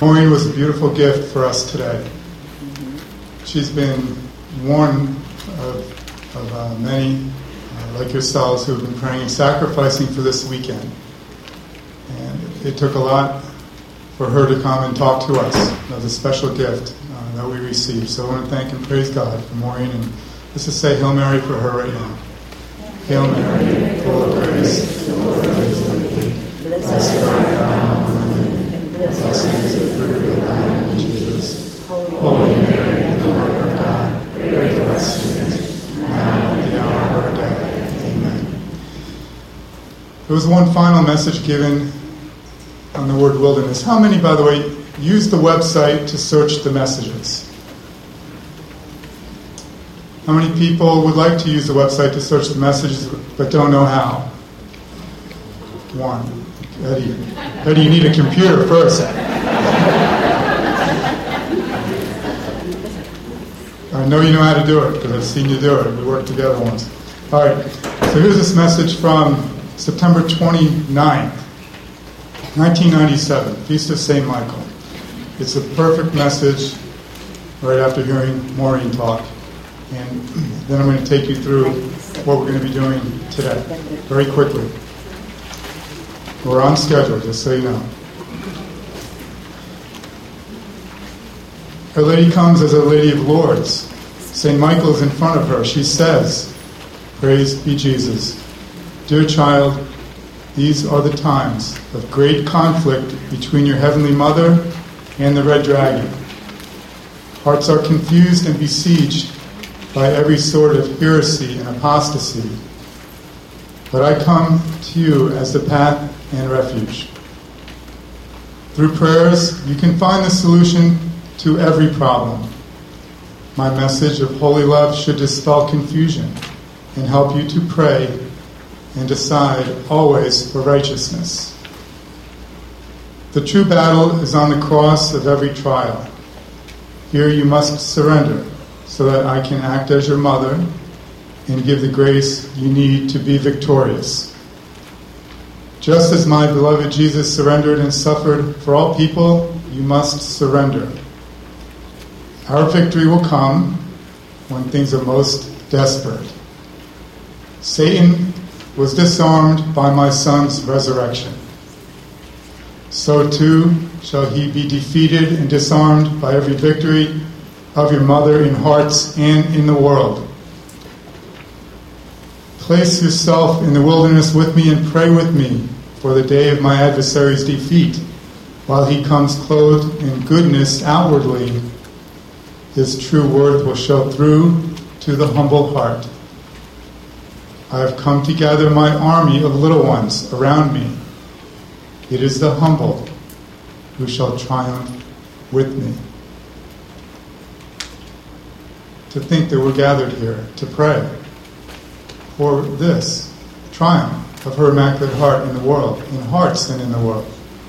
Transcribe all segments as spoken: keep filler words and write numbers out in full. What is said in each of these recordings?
Maureen was a beautiful gift for us today. She's been one of, of uh, many, uh, like yourselves, who have been praying and sacrificing for this weekend. And it took a lot for her to come and talk to us. That was a special gift uh, that we received. So I want to thank and praise God for Maureen. And let's just say Hail Mary for her right now. Hail Mary, full of grace, the Lord is with thee. Blessed art thou among women, and blessed is the fruit of thy womb, Jesus. Holy Mary, Mother of God, pray for us sinners, now and at the hour of our death. Amen. There was one final message given on the word wilderness. How many, by the way, use the website to search the messages? How many people would like to use the website to search the messages but don't know how? One. Eddie, Eddie, you need a computer first. I know you know how to do it because I've seen you do it. We worked together once. All right. So here's this message from September twenty-ninth, nineteen ninety-seven, Feast of Saint Michael. It's a perfect message right after hearing Maureen talk. And then I'm going to take you through what we're going to be doing today, very quickly. We're on schedule, just so you know. Our Lady comes as a Lady of Lords. Saint Michael is in front of her. She says, "Praise be Jesus. Dear child, these are the times of great conflict between your Heavenly Mother and the Red Dragon. Hearts are confused and besieged by every sort of heresy and apostasy. But I come to you as the path and refuge. Through prayers, you can find the solution to every problem. My message of holy love should dispel confusion and help you to pray and decide always for righteousness. The true battle is on the cross of every trial. Here you must surrender, so that I can act as your mother and give the grace you need to be victorious. Just as my beloved Jesus surrendered and suffered for all people, you must surrender. Our victory will come when things are most desperate. Satan was disarmed by my Son's resurrection. So too shall he be defeated and disarmed by every victory of your mother in hearts and in the world. Place yourself in the wilderness with me and pray with me for the day of my adversary's defeat. While he comes clothed in goodness outwardly, his true worth will show through to the humble heart. I have come to gather my army of little ones around me. It is the humble who shall triumph with me. To think that we're gathered here to pray for this triumph of her Immaculate Heart in the world, in hearts and in the world.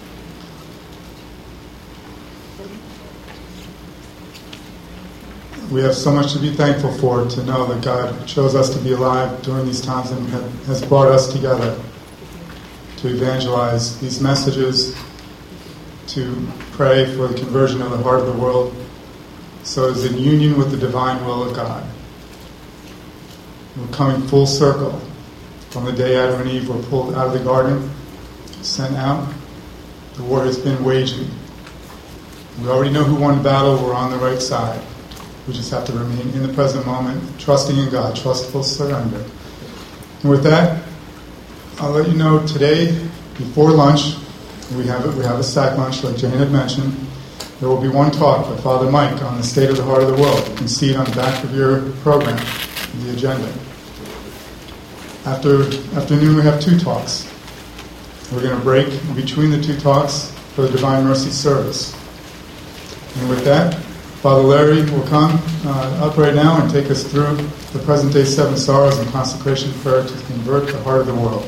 We have so much to be thankful for, to know that God chose us to be alive during these times and has brought us together to evangelize these messages, to pray for the conversion of the heart of the world, so it's in union with the divine will of God. We're coming full circle from the day Adam and Eve were pulled out of the garden, sent out. The war has been waging. We already know who won the battle. We're on the right side. We just have to remain in the present moment, trusting in God, trustful surrender. And with that, I'll let you know today, before lunch, we have it. We have a sack lunch, like Jane had mentioned. There will be one talk by Father Mike on the state of the heart of the world. You can see it on the back of your program, the agenda. After afternoon, we have two talks. We're going to break between the two talks for the Divine Mercy service. And with that, Father Larry will come uh, up right now and take us through the present-day seven sorrows and consecration prayer to convert the heart of the world.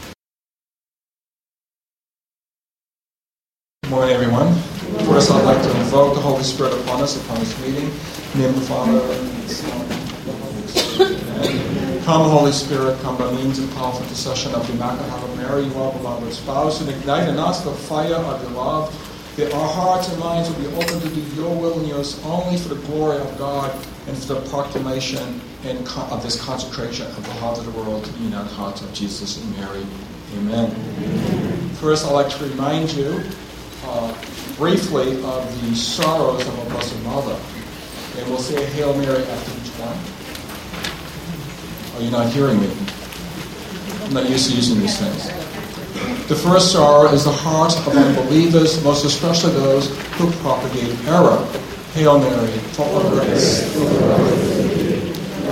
Good morning, everyone. First, I'd like to invoke the Holy Spirit upon us, upon this meeting. In the name of the Father, and the Son, and the Holy Spirit. Amen. Come, Holy Spirit, come by means and powerful intercession of the Immaculate Heart of Mary, you are beloved spouse, and ignite in us the fire of your love. that our hearts and minds will be open to do your will and yours only for the glory of God and for the proclamation and con- of this consecration of the heart of the world to the united hearts of Jesus and Mary. Amen. First, I'd like to remind you uh, briefly of the sorrows of our Blessed Mother. And we'll say a Hail Mary after each one. Are you not hearing me? I'm not used to using these things. The first sorrow is the heart of unbelievers, most especially those who propagate error. Hail Mary, full of grace, the Lord is with thee.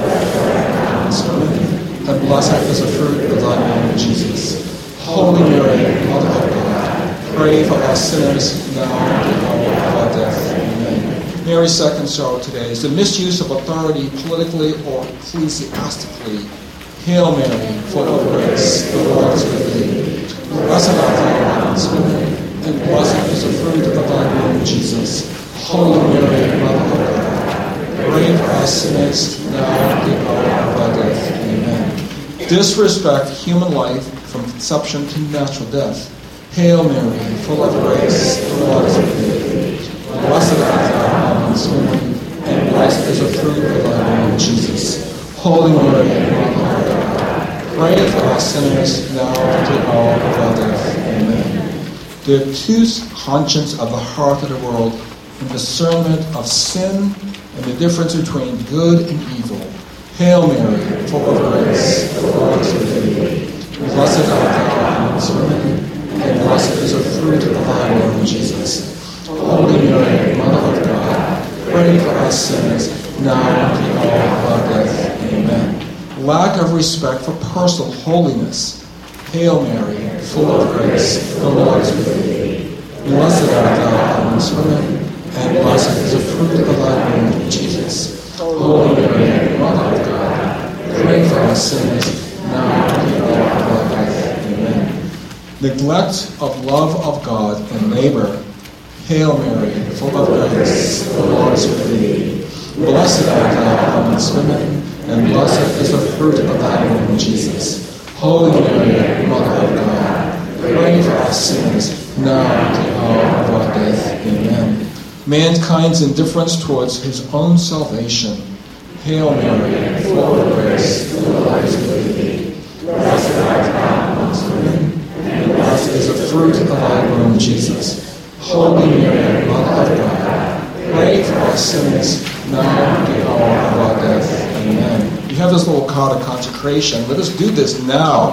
And blessed is the fruit of thy womb, Jesus. Holy Mary, Mother of God, pray for us sinners now and at the hour of our death. Amen. Mary's second sorrow today is the misuse of authority politically or ecclesiastically. Hail Mary, full of grace, the Lord is with thee. Blessed art thou amongst women, and blessed is the fruit of thy womb, Jesus. Holy Mary, Mother of God, pray for us sinners now and at the hour of our death. Amen. Disrespect human life from conception to natural death. Hail Mary, full of grace, the Lord is with thee. Blessed art thou amongst women, and blessed is the fruit of thy womb, Jesus. Holy Mary, Mother of God, pray for us sinners now and at the hour of our death. Amen. The obtuse conscience of the heart of the world and discernment of sin and the difference between good and evil. Hail Mary, full of grace, the Lord is with thee. Blessed art thou amongst women, and blessed is the fruit of thy womb, Jesus. Holy Mary, Mother of God, pray for us sinners now and at the hour of our death. Amen. Lack of respect for personal holiness. Hail Mary, full of grace, the Lord is with thee. Blessed art thou amongst women, and blessed is the fruit of thy womb, Jesus. Holy Mary, Mother of God, pray for us sinners now and at the hour of our death. Amen. Neglect of love of God and neighbor. Hail Mary, full of grace, the Lord is with thee. Blessed art thou amongst women, and blessed is the fruit of thy womb, Jesus. Holy Mary, Mother of God, pray for us sinners now and at the hour of our death. Amen. Mankind's indifference towards his own salvation. Hail Mary, full of grace, the Lord is with thee. Blessed art thou amongst women, and blessed is the fruit of thy womb, Jesus. Holy Mary, Mother of God, pray for us sinners now and at the hour of our death. Amen. You have this little card of consecration. Let us do this now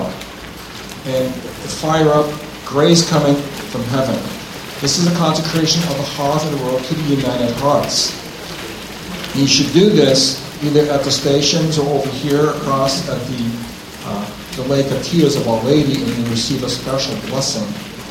and fire up grace coming from heaven. This is a consecration of the heart of the world to the united hearts. You should do this either at the stations or over here across at the uh, the Lake of Tears of Our Lady, and you receive a special blessing.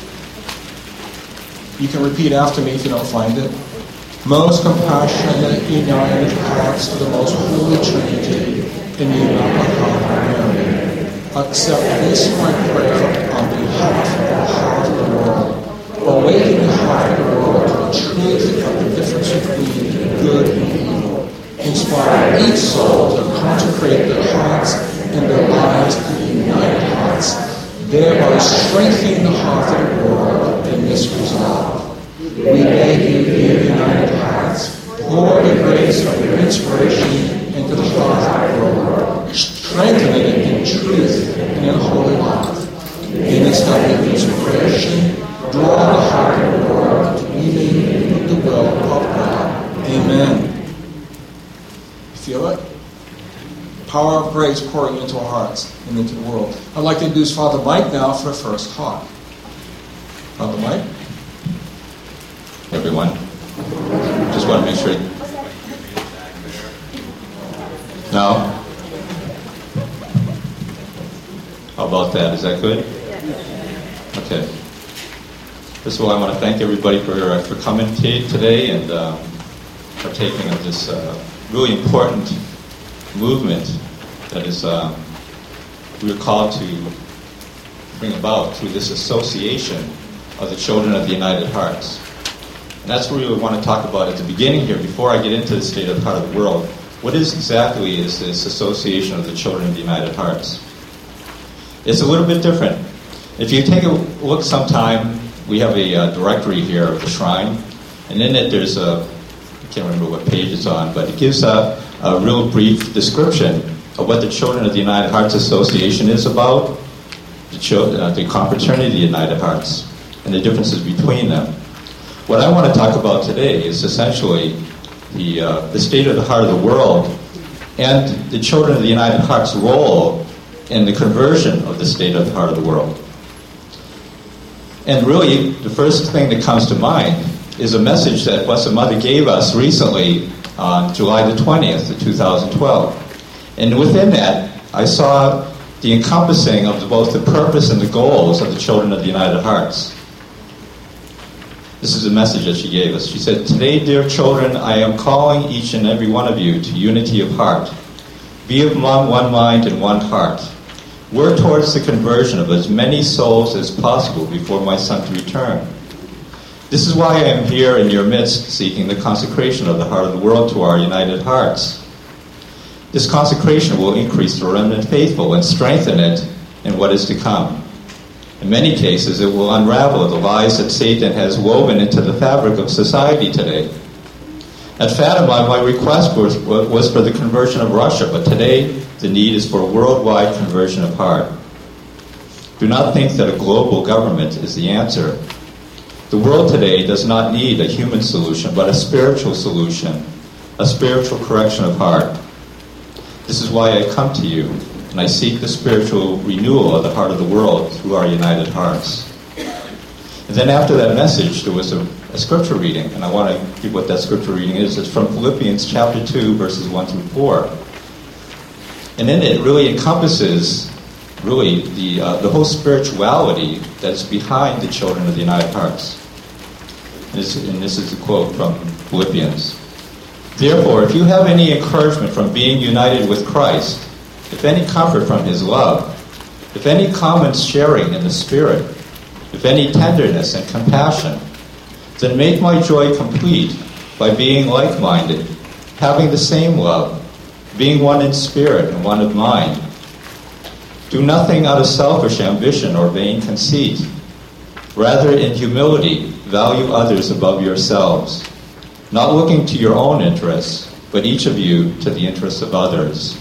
You can repeat after me if you don't find it. Most compassionate, united hearts to the most holy Trinity in the Immaculate Heart of Mary. Accept this my prayer on behalf of the heart of the world. Awaken the heart of the world to the truth of the difference between good and evil. Inspire each soul to consecrate their hearts and their lives to the united hearts, thereby strengthening the heart of the world in this resolve. We beg you, dear united hearts, pour the grace of your inspiration into the heart of the world, strengthening it in truth and in holy love. In this holy inspiration, draw the heart of the world to believing the will of God. Amen. Feel it? Power of grace pouring into our hearts and into the world. I'd like to introduce Father Mike now for the first talk. Father Mike? Everyone, just want to make sure. No? How about that? Is that good? Okay. First of all, I want to thank everybody for uh, for coming t- today and uh, partaking of this uh, really important movement that is uh, we are called to bring about through this association of the Children of the United Hearts. And that's what we want to talk about at the beginning here, before I get into the state of the heart of the world. What is exactly is this association of the Children of the United Hearts? It's a little bit different. If you take a look sometime we have a uh, directory here of the shrine, and in it there's a, I can't remember what page it's on, but it gives a, a real brief description of what the Children of the United Hearts Association is about, the, children, uh, the Confraternity of the United Hearts, and the differences between them. What I want to talk about today is essentially the, uh, the state of the heart of the world and the Children of the United Hearts' role in the conversion of the state of the heart of the world. And really, the first thing that comes to mind is a message that Blessed Mother gave us recently on July the twentieth of two thousand twelve. And within that, I saw the encompassing of both the purpose and the goals of the Children of the United Hearts. This is a message that she gave us. She said, "Today, dear children, I am calling each and every one of you to unity of heart. Be of one mind and one heart. Work towards the conversion of as many souls as possible before my Son's return. This is why I am here in your midst, seeking the consecration of the heart of the world to our united hearts. This consecration will increase the remnant faithful and strengthen it in what is to come. In many cases, it will unravel the lies that Satan has woven into the fabric of society today. At Fatima, my request was, was for the conversion of Russia, but today the need is for a worldwide conversion of heart. Do not think that a global government is the answer. The world today does not need a human solution, but a spiritual solution, a spiritual correction of heart. This is why I come to you, and I seek the spiritual renewal of the heart of the world through our united hearts." And then after that message, there was a, a scripture reading, and I want to give what that scripture reading is. It's from Philippians chapter two, verses one through four. And in it, it really encompasses really the uh, the whole spirituality that's behind the Children of the United Hearts. And this, and this is a quote from Philippians. "Therefore, if you have any encouragement from being united with Christ, if any comfort from his love, if any common sharing in the Spirit, if any tenderness and compassion, then make my joy complete by being like-minded, having the same love, being one in spirit and one of mind. Do nothing out of selfish ambition or vain conceit. Rather, in humility, value others above yourselves, not looking to your own interests, but each of you to the interests of others."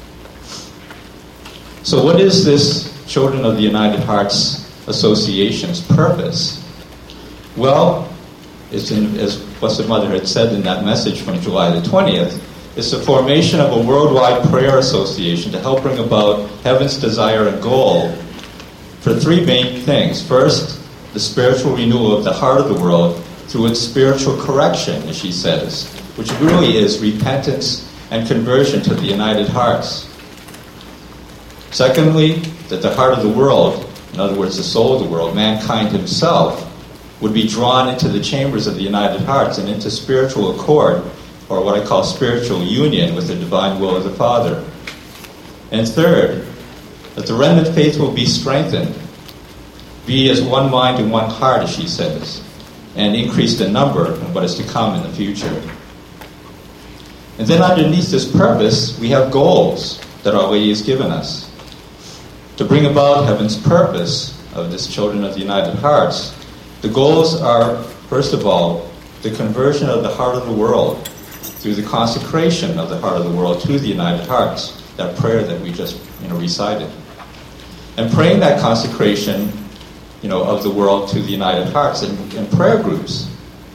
So what is this Children of the United Hearts Association's purpose? Well, it's in, as Blessed Mother had said in that message from July the twentieth, it's the formation of a worldwide prayer association to help bring about heaven's desire and goal for three main things. First, the spiritual renewal of the heart of the world through its spiritual correction, as she says, which really is repentance and conversion to the united hearts. Secondly, that the heart of the world, in other words, the soul of the world, mankind himself, would be drawn into the chambers of the united hearts and into spiritual accord, or what I call spiritual union with the divine will of the Father. And third, that the remnant faith will be strengthened, be as one mind and one heart, as she says, and increased in number in what is to come in the future. And then underneath this purpose, we have goals that Our Lady has given us. To bring about heaven's purpose of this Children of the United Hearts, the goals are, first of all, the conversion of the heart of the world through the consecration of the heart of the world to the united hearts, that prayer that we just you know, recited. And praying that consecration you know, of the world to the united hearts in, in prayer groups.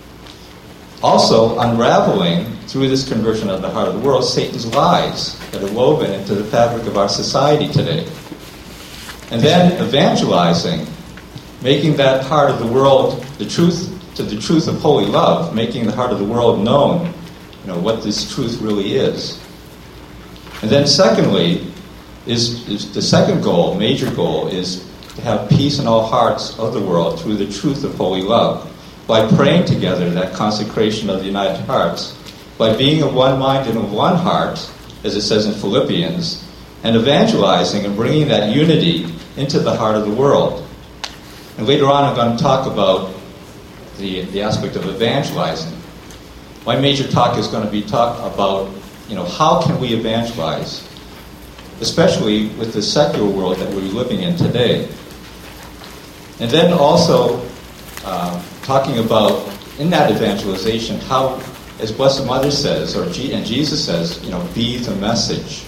Also, unraveling, through this conversion of the heart of the world, Satan's lies that are woven into the fabric of our society today. And then evangelizing, making that heart of the world, the truth, to the truth of holy love, making the heart of the world known, you know, what this truth really is. And then secondly, is, is the second goal, major goal, is to have peace in all hearts of the world through the truth of holy love, by praying together that consecration of the united hearts, by being of one mind and of one heart, as it says in Philippians, and evangelizing and bringing that unity into the heart of the world. And later on I'm going to talk about the, the aspect of evangelizing. My major talk is going to be talk about, you know, how can we evangelize, especially with the secular world that we're living in today. And then also, uh, talking about, in that evangelization, how, as Blessed Mother says, or G- and Jesus says, you know, be the message.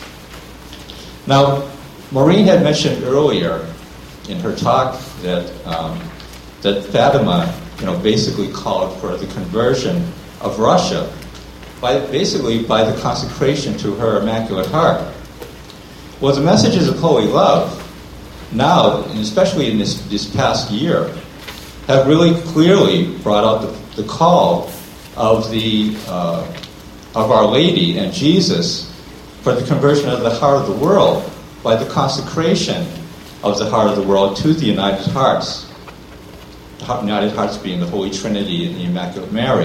Now, Maureen had mentioned earlier in her talk that um, that Fatima, you know, basically called for the conversion of Russia, by basically by the consecration to her Immaculate Heart. Well, the messages of holy love now, and especially in this, this past year, have really clearly brought out the, the call of the uh, of Our Lady and Jesus for the conversion of the heart of the world by the consecration of the heart of the world to the United Hearts. The United Hearts being the Holy Trinity and the Immaculate Mary.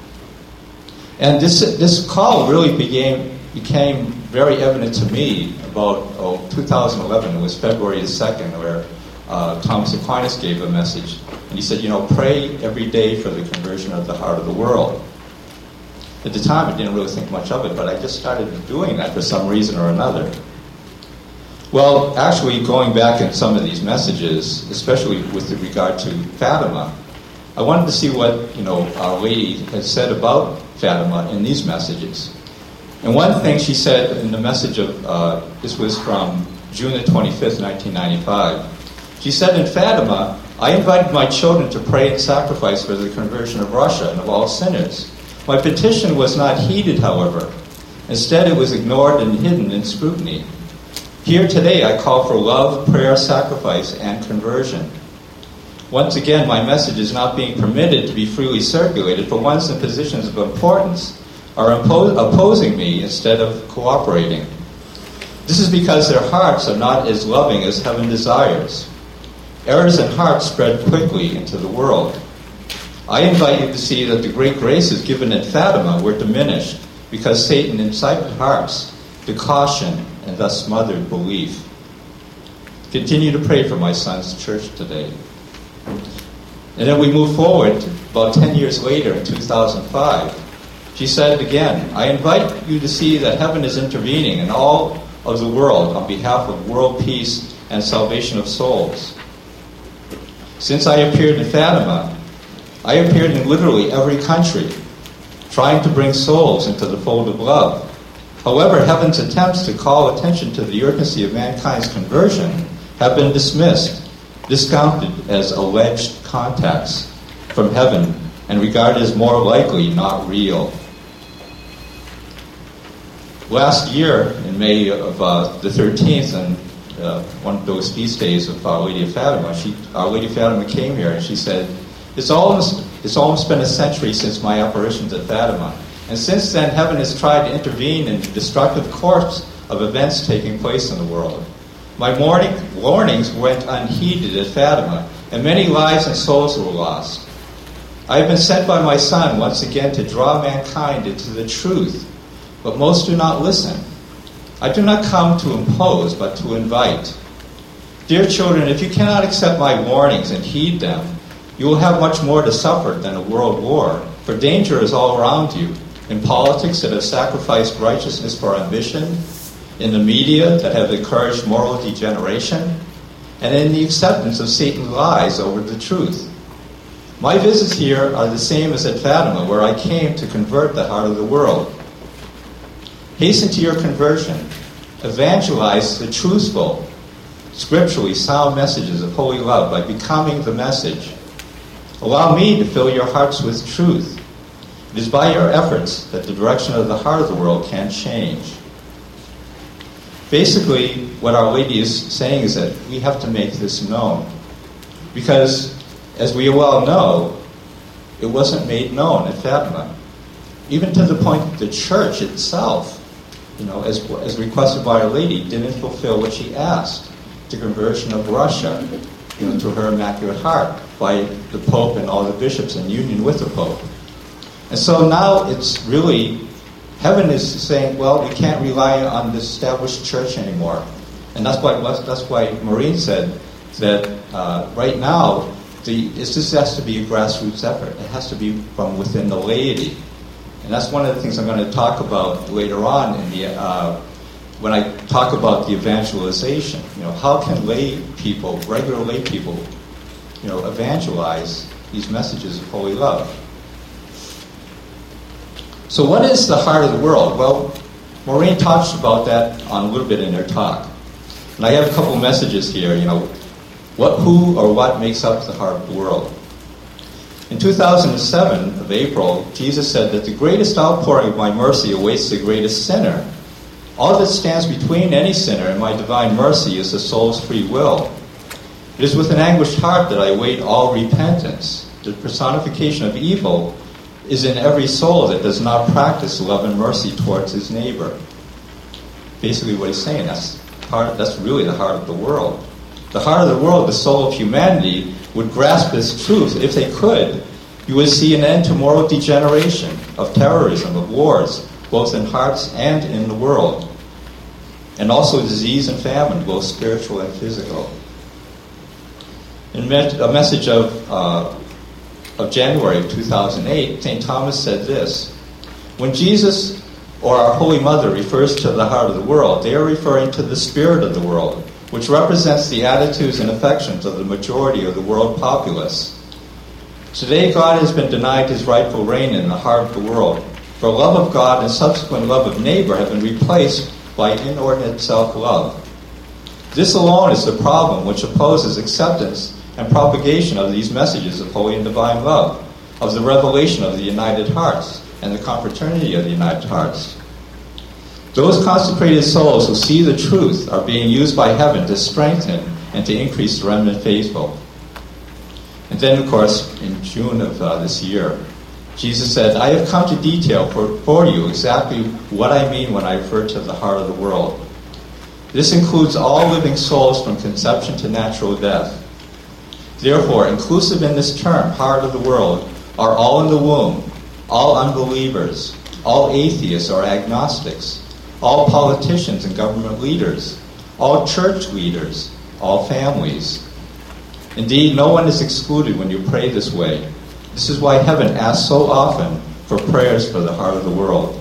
And this this call really became became very evident to me about oh, two thousand eleven. It was February the second, where uh, Thomas Aquinas gave a message, and he said, "You know, pray every day for the conversion of the heart of the world." At the time, I didn't really think much of it, but I just started doing that for some reason or another. Well, actually, going back in some of these messages, especially with regard to Fatima, I wanted to see what, you know, Our Lady had said about Fatima in these messages. And one thing she said in the message of, uh, this was from June the twenty-fifth, nineteen ninety-five. She said, "In Fatima, I invited my children to pray and sacrifice for the conversion of Russia and of all sinners. My petition was not heeded, however. Instead, it was ignored and hidden in scrutiny. Here today, I call for love, prayer, sacrifice, and conversion. Once again, my message is not being permitted to be freely circulated, for ones in positions of importance are impo- opposing me instead of cooperating. This is because their hearts are not as loving as heaven desires. Errors in hearts spread quickly into the world. I invite you to see that the great graces given at Fatima were diminished because Satan incited hearts to caution and thus smothered belief. Continue to pray for my son's church today." And then we move forward about ten years later in two thousand five. She said again, "I invite you to see that heaven is intervening in all of the world on behalf of world peace and salvation of souls. Since I appeared in Fatima, I appeared in literally every country, trying to bring souls into the fold of love. However, heaven's attempts to call attention to the urgency of mankind's conversion have been dismissed, discounted as alleged contacts from heaven, and regarded as more likely not real." Last year, in May of uh, the thirteenth, and uh, one of those feast days of Our Lady of Fatima, she, Our Lady of Fatima came here and she said, It's almost, it's almost been a century since my apparitions at Fatima. And since then, heaven has tried to intervene in the destructive course of events taking place in the world. My morning warnings went unheeded at Fatima, and many lives and souls were lost. I have been sent by my Son once again to draw mankind into the truth, but most do not listen. I do not come to impose, but to invite. Dear children, if you cannot accept my warnings and heed them, you will have much more to suffer than a world war, for danger is all around you. In politics that have sacrificed righteousness for ambition, in the media that have encouraged moral degeneration, and in the acceptance of Satan's lies over the truth. My visits here are the same as at Fatima, where I came to convert the heart of the world. Hasten to your conversion. Evangelize the truthful, scripturally sound messages of holy love by becoming the message. Allow me to fill your hearts with truth. It is by your efforts that the direction of the heart of the world can change. Basically, what Our Lady is saying is that we have to make this known. Because, as we well know, it wasn't made known at Fatima. Even to the point that the church itself, you know, as, as requested by Our Lady, didn't fulfill what she asked, the conversion of Russia, you know, to her Immaculate Heart by the Pope and all the bishops in union with the Pope. And so now it's really, heaven is saying, well, we can't rely on the established church anymore. And that's why that's why Maureen said that uh, right now, the, this has to be a grassroots effort. It has to be from within the laity. And that's one of the things I'm going to talk about later on in the uh, when I talk about the evangelization. You know, how can lay people, regular lay people, you know, evangelize these messages of holy love. So what is the heart of the world? Well, Maureen talked about that on a little bit in her talk. And I have a couple messages here, you know, what, who, or what makes up the heart of the world. In two thousand seven, of April, Jesus said that the greatest outpouring of my mercy awaits the greatest sinner. All that stands between any sinner and my divine mercy is the soul's free will. It is with an anguished heart that I await all repentance. The personification of evil is in every soul that does not practice love and mercy towards his neighbor. Basically what he's saying, that's, heart, that's really the heart of the world. The heart of the world, the soul of humanity, would grasp this truth. If they could, you would see an end to moral degeneration, of terrorism, of wars, both in hearts and in the world. And also disease and famine, both spiritual and physical. In a message of, uh, of January of two thousand eight, Saint Thomas said this: when Jesus or our Holy Mother refers to the heart of the world, they are referring to the spirit of the world, which represents the attitudes and affections of the majority of the world populace. Today, God has been denied his rightful reign in the heart of the world, for love of God and subsequent love of neighbor have been replaced by inordinate self-love. This alone is the problem which opposes acceptance and propagation of these messages of holy and divine love, of the revelation of the united hearts, and the confraternity of the united hearts. Those consecrated souls who see the truth are being used by heaven to strengthen and to increase the remnant faithful. And then, of course, in June of uh, this year, Jesus said, I have come to detail for, for you exactly what I mean when I refer to the heart of the world. This includes all living souls from conception to natural death. Therefore, inclusive in this term, heart of the world, are all in the womb, all unbelievers, all atheists or agnostics, all politicians and government leaders, all church leaders, all families. Indeed, no one is excluded when you pray this way. This is why heaven asks so often for prayers for the heart of the world.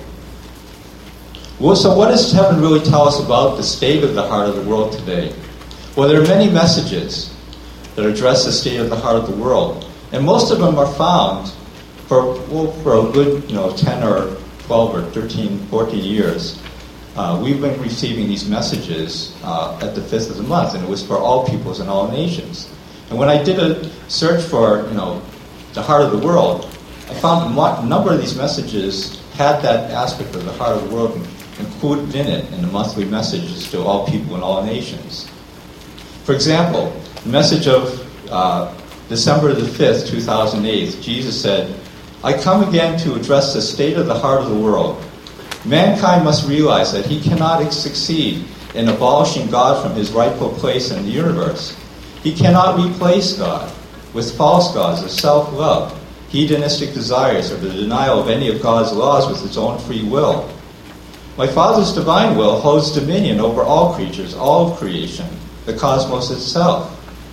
Well, so what does heaven really tell us about the state of the heart of the world today? Well, there are many messages that address the state of the heart of the world, and most of them are found for, well, for a good, you know, ten or twelve or thirteen, fourteen years. Uh, we've been receiving these messages uh, at the fifth of the month, and it was for all peoples and all nations. And when I did a search for, you know, the heart of the world, I found a number of these messages had that aspect of the heart of the world included in it in the monthly messages to all people and all nations. For example, the message of uh, December the fifth, two thousand eight, Jesus said, I come again to address the state of the heart of the world. Mankind must realize that he cannot succeed in abolishing God from his rightful place in the universe. He cannot replace God with false gods of self-love, hedonistic desires, or the denial of any of God's laws with his own free will. My Father's divine will holds dominion over all creatures, all of creation, the cosmos itself.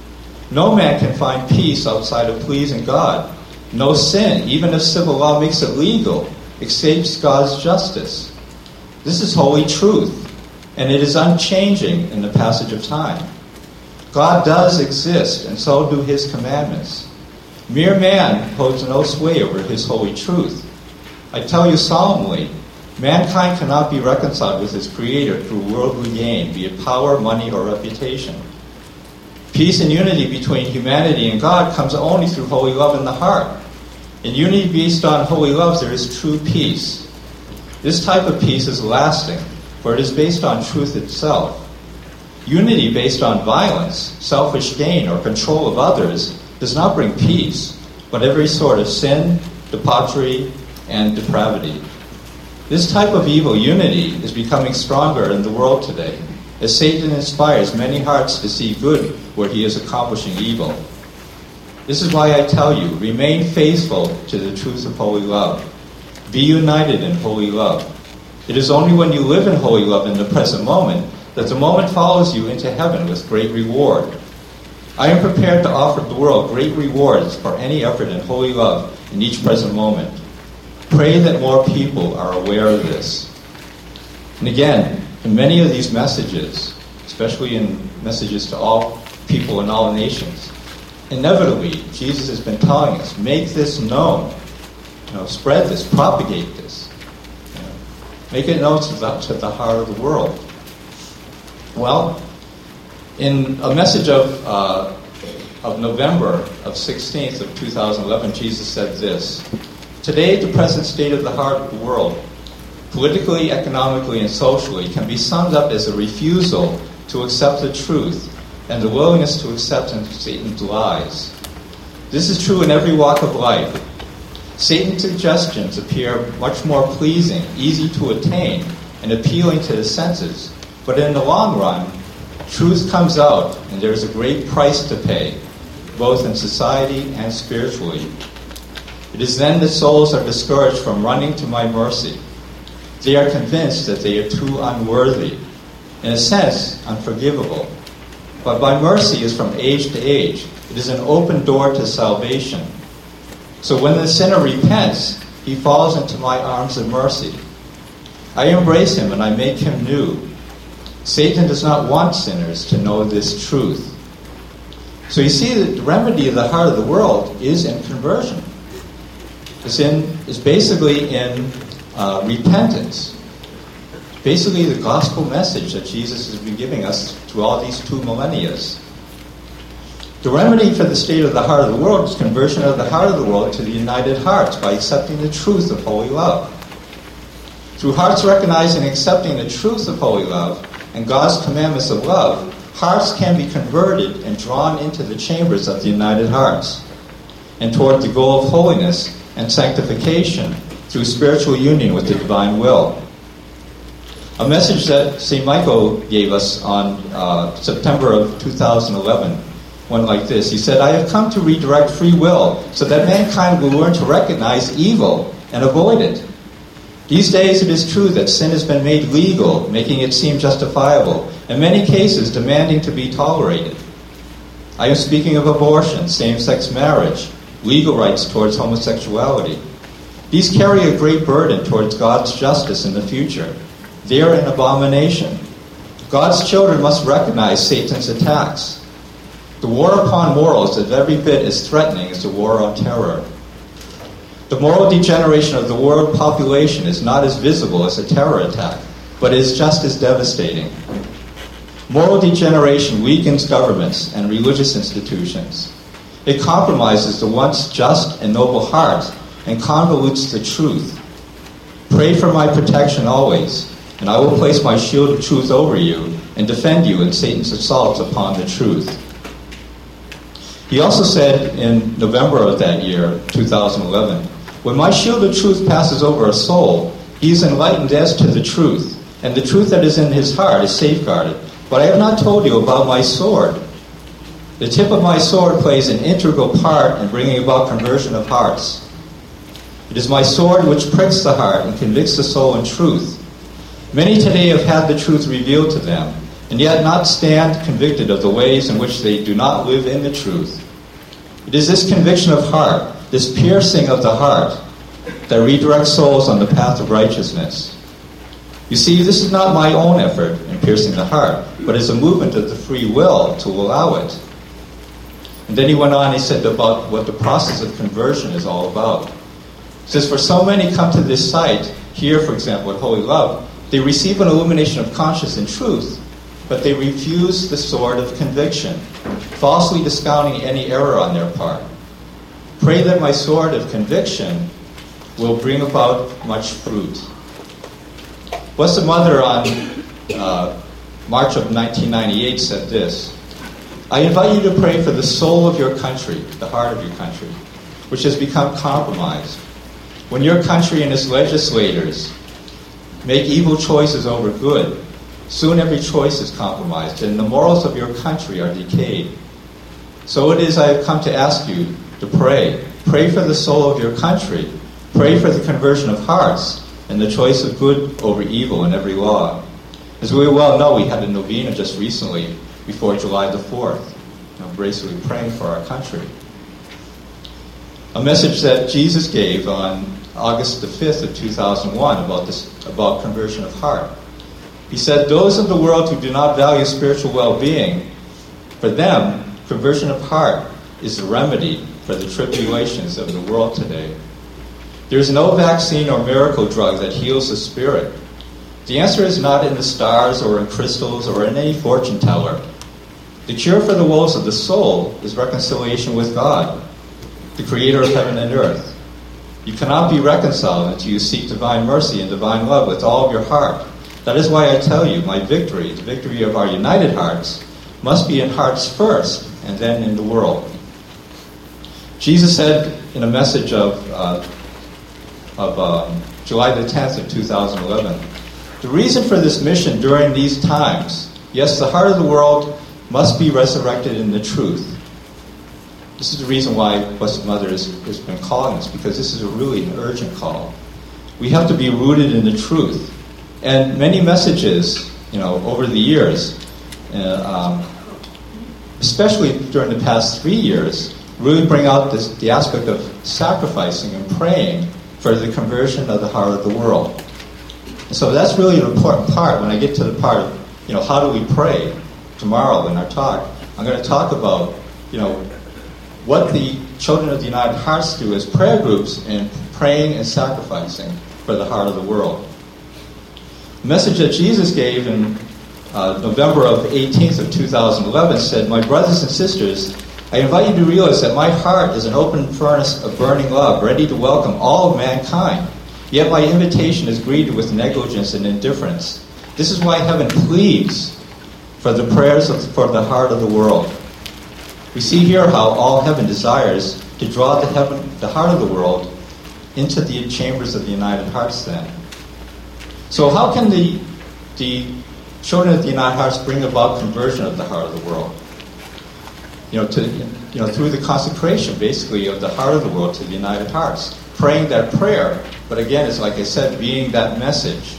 No man can find peace outside of pleasing God. No sin, even if civil law makes it legal, escapes God's justice. This is holy truth, and it is unchanging in the passage of time. God does exist, and so do his commandments. Mere man holds no sway over his holy truth. I tell you solemnly, mankind cannot be reconciled with his Creator through worldly gain, be it power, money, or reputation. Peace and unity between humanity and God comes only through holy love in the heart. In unity based on holy love, there is true peace. This type of peace is lasting, for it is based on truth itself. Unity based on violence, selfish gain, or control of others does not bring peace, but every sort of sin, debauchery, and depravity. This type of evil unity is becoming stronger in the world today, as Satan inspires many hearts to see good where he is accomplishing evil. This is why I tell you, remain faithful to the truth of holy love. Be united in holy love. It is only when you live in holy love in the present moment that the moment follows you into heaven with great reward. I am prepared to offer the world great rewards for any effort in holy love in each present moment. Pray that more people are aware of this. And again, in many of these messages, especially in messages to all people in all nations, inevitably, Jesus has been telling us, make this known. You know, spread this, propagate this. You know, make it known to the, to the heart of the world. Well, in a message of uh, of November of sixteenth of two thousand eleven, Jesus said this: "Today, the present state of the heart of the world, politically, economically, and socially, can be summed up as a refusal to accept the truth and the willingness to accept Satan's lies. This is true in every walk of life. Satan's suggestions appear much more pleasing, easy to attain, and appealing to the senses. But in the long run, truth comes out, and there is a great price to pay, both in society and spiritually. It is then that souls are discouraged from running to my mercy. They are convinced that they are too unworthy, in a sense, unforgivable. But my mercy is from age to age. It is an open door to salvation. So when the sinner repents, he falls into my arms of mercy. I embrace him and I make him new. Satan does not want sinners to know this truth." So you see that the remedy of the heart of the world is in conversion. It's, in, it's basically in uh, repentance. Basically the gospel message that Jesus has been giving us through all these two millennia. The remedy for the state of the heart of the world is conversion of the heart of the world to the united hearts by accepting the truth of holy love. Through hearts recognizing and accepting the truth of holy love and God's commandments of love, hearts can be converted and drawn into the chambers of the united hearts and toward the goal of holiness and sanctification through spiritual union with the divine will. A message that Saint Michael gave us on uh, September of two thousand eleven went like this. He said, "I have come to redirect free will so that mankind will learn to recognize evil and avoid it. These days it is true that sin has been made legal, making it seem justifiable, in many cases demanding to be tolerated. I am speaking of abortion, same-sex marriage, legal rights towards homosexuality. These carry a great burden towards God's justice in the future. They are an abomination. God's children must recognize Satan's attacks. The war upon morals is every bit as threatening as the war on terror. The moral degeneration of the world population is not as visible as a terror attack, but is just as devastating. Moral degeneration weakens governments and religious institutions. It compromises the once just and noble heart and convolutes the truth. Pray for my protection always, and I will place my shield of truth over you and defend you in Satan's assaults upon the truth." He also said in November of that year, two thousand eleven, "When my shield of truth passes over a soul, he is enlightened as to the truth, and the truth that is in his heart is safeguarded. But I have not told you about my sword. The tip of my sword plays an integral part in bringing about conversion of hearts. It is my sword which pricks the heart and convicts the soul in truth. Many today have had the truth revealed to them, and yet not stand convicted of the ways in which they do not live in the truth. It is this conviction of heart, this piercing of the heart, that redirects souls on the path of righteousness. You see, this is not my own effort in piercing the heart, but is a movement of the free will to allow it." And then he went on, he said about what the process of conversion is all about. He says, "For so many come to this site, here for example at Holy Love, they receive an illumination of conscience and truth, but they refuse the sword of conviction, falsely discounting any error on their part. Pray that my sword of conviction will bring about much fruit." Blessed Mother on uh, March of nineteen ninety-eight said this: "I invite you to pray for the soul of your country, the heart of your country, which has become compromised. When your country and its legislators make evil choices over good, soon every choice is compromised, and the morals of your country are decayed. So it is I have come to ask you to pray. Pray for the soul of your country. Pray for the conversion of hearts and the choice of good over evil in every law. As we well know, we had a novena just recently before July the fourth, you know, basically praying for our country. A message that Jesus gave on August the fifth of two thousand one about this, about conversion of heart. He said, "Those of the world who do not value spiritual well-being, for them, conversion of heart is the remedy for the tribulations of the world today. There is no vaccine or miracle drug that heals the spirit. The answer is not in the stars or in crystals or in any fortune teller. The cure for the woes of the soul is reconciliation with God, the creator of heaven and earth. You cannot be reconciled until you seek divine mercy and divine love with all of your heart. That is why I tell you, my victory, the victory of our united hearts, must be in hearts first and then in the world. Jesus said in a message of, uh, of um, July the tenth of two thousand eleven, the reason for this mission during these times, yes, the heart of the world must be resurrected in the truth. This is the reason why Blessed Mother has, has been calling us, because this is a really an urgent call. We have to be rooted in the truth. And many messages, you know, over the years, uh, um, especially during the past three years, really bring out this, the aspect of sacrificing and praying for the conversion of the heart of the world. And so that's really an important part. When I get to the part of, you know, how do we pray tomorrow in our talk, I'm going to talk about, you know, what the Children of the United Hearts do as prayer groups in praying and sacrificing for the heart of the world. The message that Jesus gave in uh, November of eighteenth of two thousand eleven said, "My brothers and sisters, I invite you to realize that my heart is an open furnace of burning love, ready to welcome all of mankind. Yet my invitation is greeted with negligence and indifference. This is why heaven pleads for the prayers of, for the heart of the world." We see here how all heaven desires to draw the heaven, the heart of the world into the chambers of the United Hearts then. So how can the, the Children of the United Hearts bring about conversion of the heart of the world? You know, to, you know, through the consecration, basically, of the heart of the world to the United Hearts. Praying that prayer, but again, it's like I said, being that message.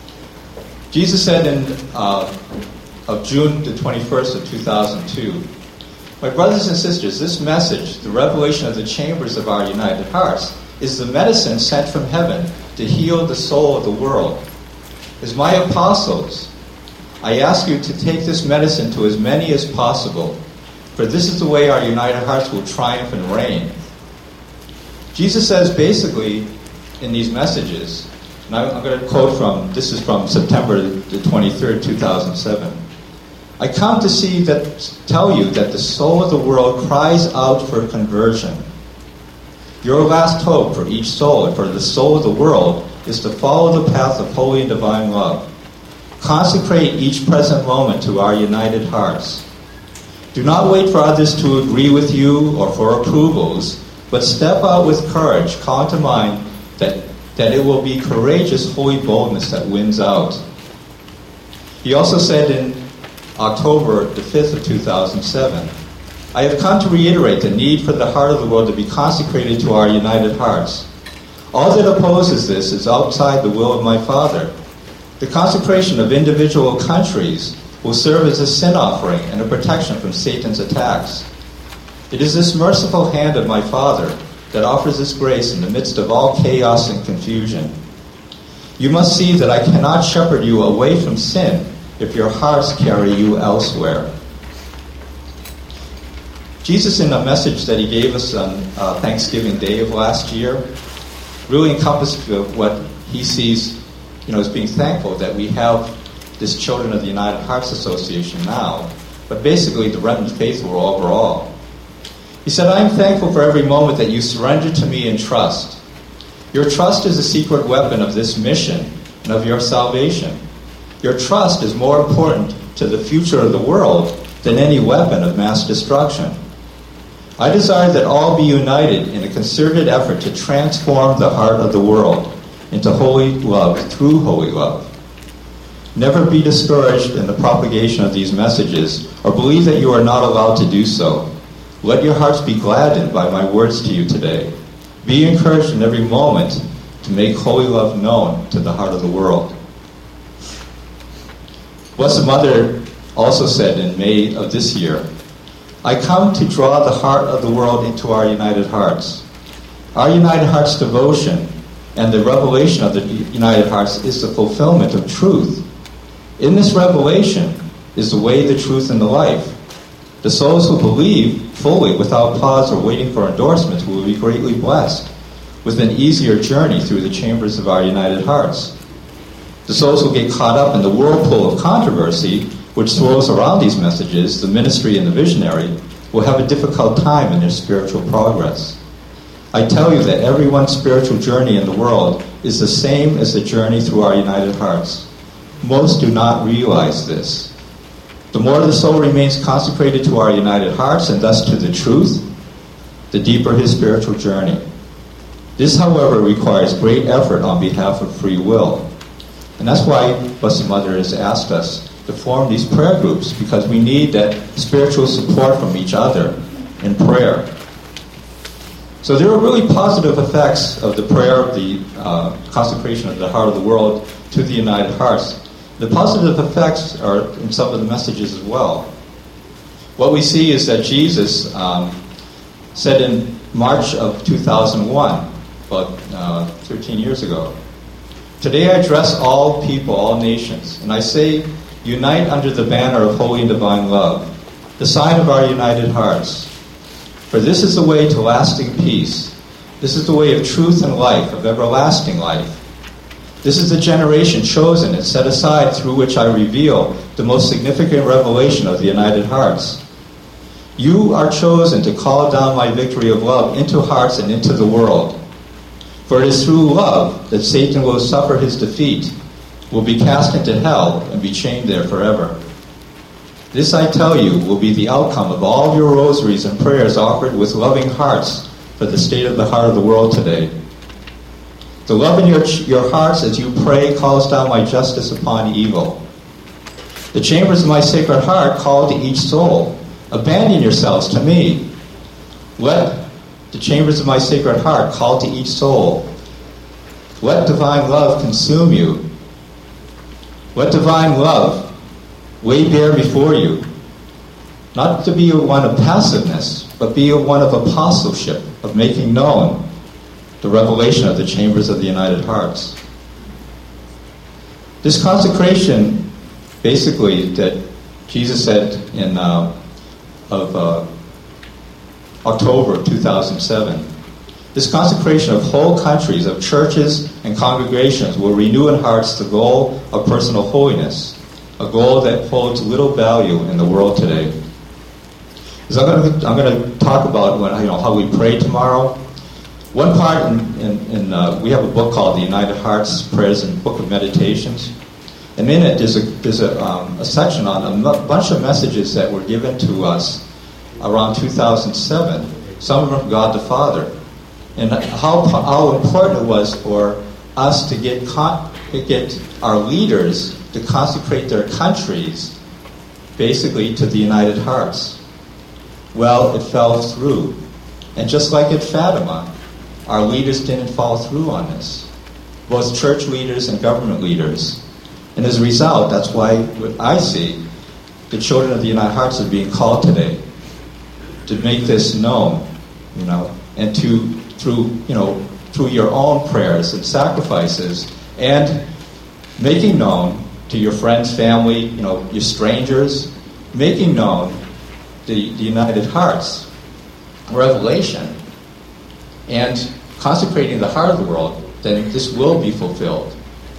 Jesus said in uh, of June the twenty-first of two thousand two, "My brothers and sisters, this message, the revelation of the chambers of our United Hearts, is the medicine sent from heaven to heal the soul of the world. As my apostles, I ask you to take this medicine to as many as possible, for this is the way our United Hearts will triumph and reign." Jesus says basically in these messages, and I'm going to quote from, this is from September the twenty-third, two thousand seven. "I come to see that, tell you that the soul of the world cries out for conversion. Your last hope for each soul and for the soul of the world is to follow the path of holy and divine love. Consecrate each present moment to our united hearts. Do not wait for others to agree with you or for approvals, but step out with courage, calling to mind that, that it will be courageous, holy boldness that wins out." He also said in October the fifth of two thousand seven, "I have come to reiterate the need for the heart of the world to be consecrated to our united hearts. All that opposes this is outside the will of my Father. The consecration of individual countries will serve as a sin offering and a protection from Satan's attacks. It is this merciful hand of my Father that offers this grace in the midst of all chaos and confusion. You must see that I cannot shepherd you away from sin if your hearts carry you elsewhere." Jesus, in a message that he gave us on uh, Thanksgiving Day of last year, really encompassed what he sees, you know, as being thankful that we have this Children of the United Hearts Association now, but basically the remnant faithful overall. He said, "I am thankful for every moment that you surrender to me in trust. Your trust is the secret weapon of this mission and of your salvation. Your trust is more important to the future of the world than any weapon of mass destruction. I desire that all be united in a concerted effort to transform the heart of the world into holy love through holy love. Never be discouraged in the propagation of these messages or believe that you are not allowed to do so. Let your hearts be gladdened by my words to you today. Be encouraged in every moment to make holy love known to the heart of the world." Blessed Mother also said in May of this year, "I come to draw the heart of the world into our united hearts. Our united hearts devotion and the revelation of the united hearts is the fulfillment of truth. In this revelation is the way, the truth, and the life. The souls who believe fully without pause or waiting for endorsements will be greatly blessed with an easier journey through the chambers of our united hearts. The souls who get caught up in the whirlpool of controversy which swirls around these messages, the ministry and the visionary, will have a difficult time in their spiritual progress. I tell you that everyone's spiritual journey in the world is the same as the journey through our united hearts. Most do not realize this. The more the soul remains consecrated to our united hearts and thus to the truth, the deeper his spiritual journey. This, however, requires great effort on behalf of free will. And that's why Blessed Mother has asked us to form these prayer groups, because we need that spiritual support from each other in prayer. So there are really positive effects of the prayer of the uh, consecration of the heart of the world to the united hearts. The positive effects are in some of the messages as well. What we see is that Jesus um, said in March of two thousand one, about uh, thirteen years ago, "Today I address all people, all nations, and I say, unite under the banner of holy and divine love, the sign of our united hearts. For this is the way to lasting peace. This is the way of truth and life, of everlasting life. This is the generation chosen and set aside through which I reveal the most significant revelation of the united hearts. You are chosen to call down my victory of love into hearts and into the world. For it is through love that Satan will suffer his defeat, will be cast into hell, and be chained there forever. This, I tell you, will be the outcome of all your rosaries and prayers offered with loving hearts for the state of the heart of the world today. The love in your, your hearts as you pray calls down my justice upon evil. The chambers of my sacred heart call to each soul, abandon yourselves to me. Let the chambers of my sacred heart call to each soul. Let divine love consume you. Let divine love lay bare before you, not to be one of passiveness, but be one of apostleship, of making known the revelation of the chambers of the united hearts. This consecration, basically, that Jesus said in uh, of uh, October of two thousand seven, this consecration of whole countries, of churches and congregations, will renew in hearts the goal of personal holiness, a goal that holds little value in the world today. So I'm going to, I'm going to talk about when, you know, how we pray tomorrow. One part, in, in, in uh, we have a book called The United Hearts Prayers and Book of Meditations. And in it, there's a, there's a, um, a section on a m- bunch of messages that were given to us around two thousand seven, some of them from God the Father, and how, how important it was for us to get, con- to get our leaders to consecrate their countries, basically, to the united hearts. Well, it fell through. And just like at Fatima, our leaders didn't follow through on this, both church leaders and government leaders. And as a result, that's why what I see, the children of the United Hearts are being called today to make this known, you know, and to, through, you know, through your own prayers and sacrifices, and making known to your friends, family, you know, your strangers, making known the, the United Hearts revelation, and consecrating the heart of the world, then this will be fulfilled.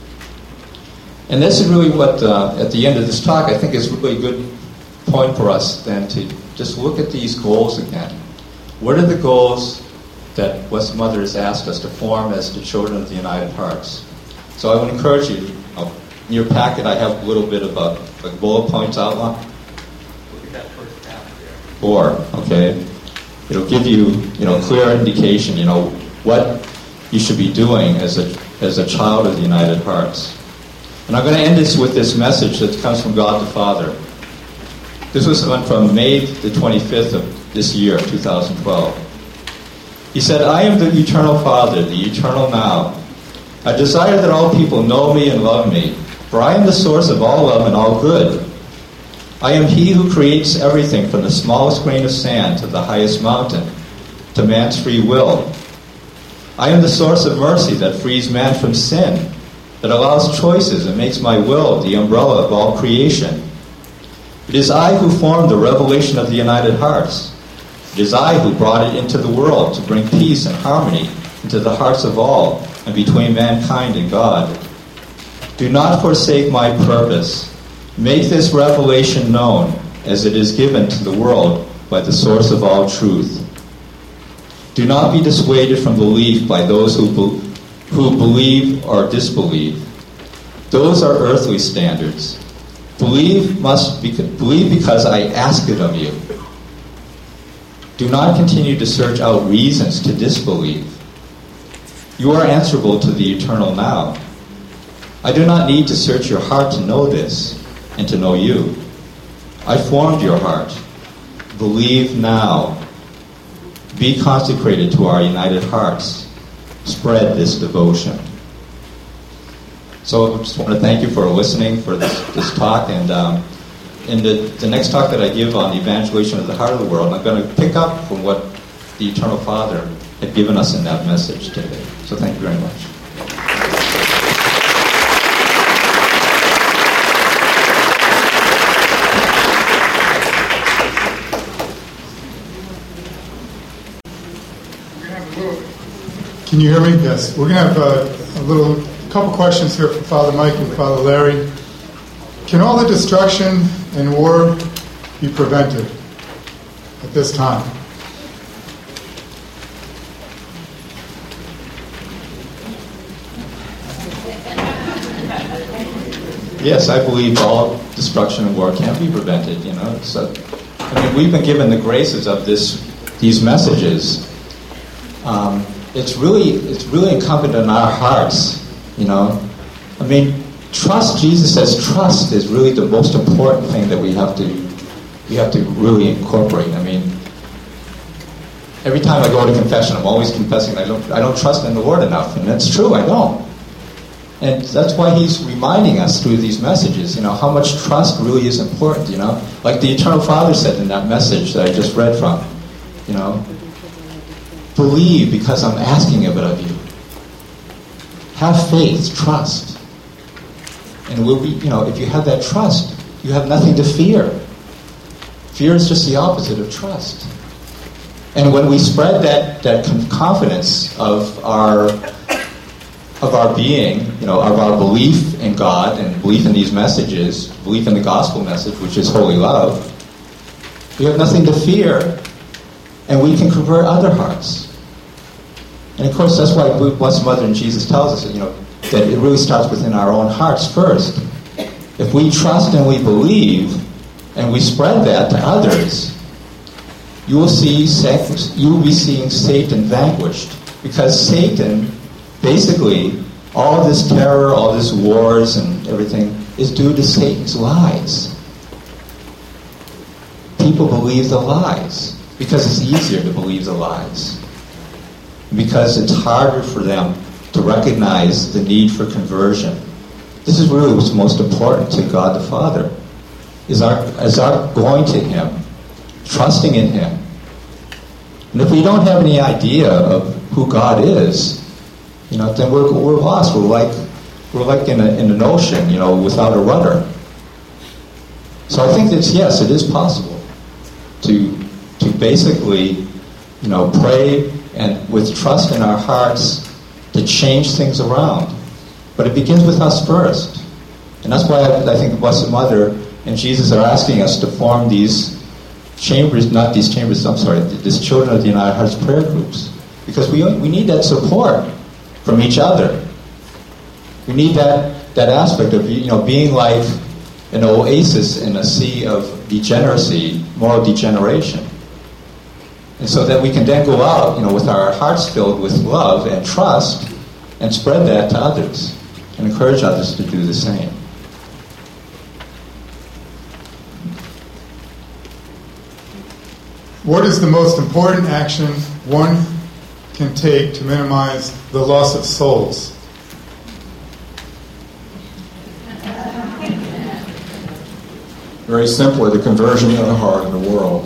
And this is really what, uh, at the end of this talk, I think is really a good point for us then to just look at these goals again. What are the goals that Blessed Mother has asked us to form as the children of the United Hearts? So I would encourage you, uh, in your packet I have a little bit of a, like bullet points outline. Look at that first half there. Four, okay? It'll give you, you know, clear indication, you know, what you should be doing as a as a child of the United Hearts. And I'm going to end this with this message that comes from God the Father. This was one from May the twenty-fifth of this year, two thousand twelve. He said, "I am the eternal Father, the eternal now. I desire that all people know me and love me, for I am the source of all love and all good. I am he who creates everything from the smallest grain of sand to the highest mountain, to man's free will. I am the source of mercy that frees man from sin, that allows choices and makes my will the umbrella of all creation. It is I who formed the revelation of the united hearts. It is I who brought it into the world to bring peace and harmony into the hearts of all and between mankind and God. Do not forsake my purpose. Make this revelation known as it is given to the world by the source of all truth. Do not be dissuaded from belief by those who, be- who believe or disbelieve. Those are earthly standards. Believe must be, believe because I ask it of you. Do not continue to search out reasons to disbelieve. You are answerable to the eternal now. I do not need to search your heart to know this and to know you. I formed your heart. Believe now. Be consecrated to our united hearts. Spread this devotion. So I just want to thank you for listening for this, this talk. And um, in the, the next talk that I give on the evangelization of the heart of the world, I'm going to pick up from what the Eternal Father had given us in that message today. So thank you very much. Can you hear me? Yes. We're going to have a, a little, couple questions here for Father Mike and Father Larry. Can all the destruction and war be prevented at this time? Yes, I believe all destruction and war can be prevented. You know, so I mean, we've been given the graces of this, these messages. Um, it's really, it's really incumbent on our hearts. You know, I mean, trust. Jesus says trust is really the most important thing that we have to, we have to really incorporate. I mean, every time I go to confession, I'm always confessing I don't, I don't trust in the Lord enough, and that's true. I don't. And that's why he's reminding us through these messages, you know, how much trust really is important, you know. Like the Eternal Father said in that message that I just read from, you know, believe because I'm asking of it of you. Have faith, trust. And we'll be, you know, if you have that trust, you have nothing to fear. Fear is just the opposite of trust. And when we spread that, that confidence of our of our being, you know, of our belief in God and belief in these messages, belief in the gospel message, which is holy love, we have nothing to fear, and we can convert other hearts. And of course, that's why Blessed Mother and Jesus tells us, you know, that it really starts within our own hearts first. If we trust and we believe, and we spread that to others, you will see, you will be seeing Satan vanquished, because Satan, basically, all this terror, all this wars and everything is due to Satan's lies. People believe the lies because it's easier to believe the lies. Because it's harder for them to recognize the need for conversion. This is really what's most important to God the Father, is our, is our going to Him, trusting in Him. And if we don't have any idea of who God is, you know, then we're we're lost. We're like we're like in a in an ocean, you know, without a rudder. So I think that yes, it is possible to to basically, you know, pray and with trust in our hearts to change things around. But it begins with us first, and that's why I, I think the Blessed Mother and Jesus are asking us to form these chambers, not these chambers. I'm sorry, these Children of the United Hearts prayer groups, because we we need that support from each other. We need that, that aspect of, you know, being like an oasis in a sea of degeneracy, moral degeneration. And so that we can then go out, you know, with our hearts filled with love and trust and spread that to others and encourage others to do the same. What is the most important action one can take to minimize the loss of souls? Very simply, the conversion of the heart of the world.